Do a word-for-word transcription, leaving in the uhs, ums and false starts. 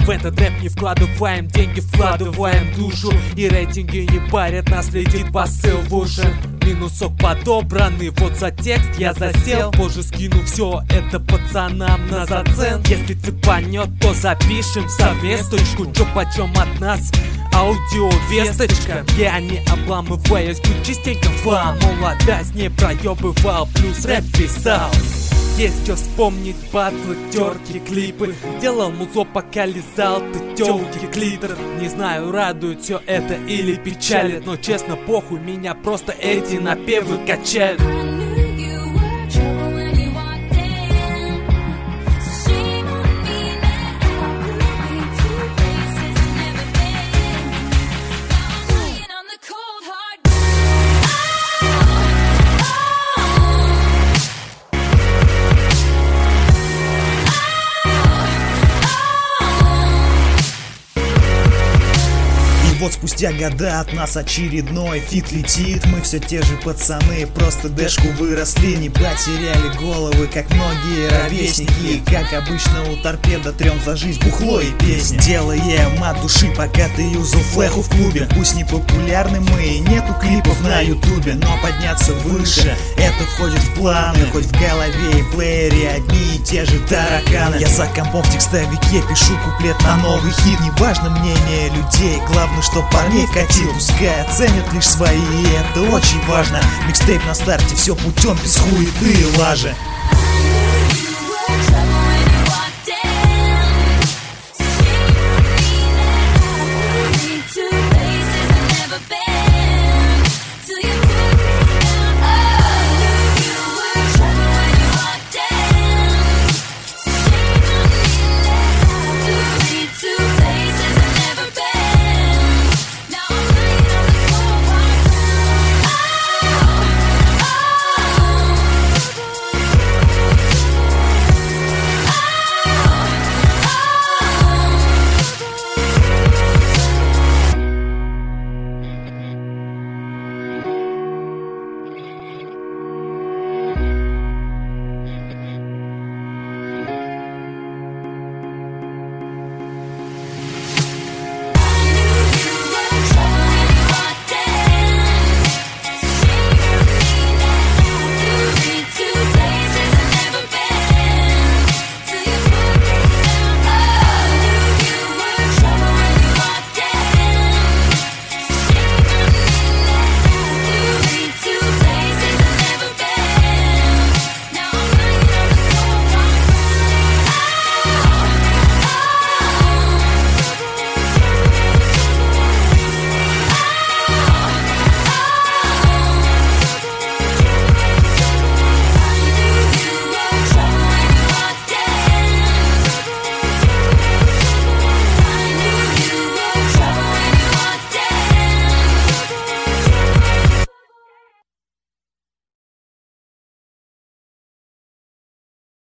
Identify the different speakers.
Speaker 1: В этот рэп не вкладываем деньги, вкладываем душу. И рейтинги не парят, нас летит посыл в уши. Минусок подобранный, вот за текст я засел. Позже скину все это пацанам на зацен. Если цепанет, то запишем совместочку. Чё почем от нас аудиовесточка. Я не обламываюсь, тут частенько флам. Молодость не проебывал, плюс рэп писал. Есть что вспомнить, батлы, терки, клипы. Делал музло, пока лизал ты тёлки, клитор. Не знаю, радует все это или печалит, но честно похуй, меня просто эти напевы качают.
Speaker 2: Вот спустя года от нас очередной фит летит. Мы все те же пацаны, просто дэшку выросли. Не потеряли головы, как многие ровесники. Как обычно у торпеда трем за жизнь бухло и песни. Делаем от души, пока ты юзал флеху в клубе. Пусть не популярны мы, нету клипов на ютубе, но подняться выше, это входит в планы. Хоть в голове и плеере одни и те же тараканы. Я за компом в текстовике пишу куплет на новый хит. Неважно мнение людей, главное, что парней вкатил. Пускай оценят лишь свои, это очень важно. Микстейп на старте, все путем без хуеты и лажи.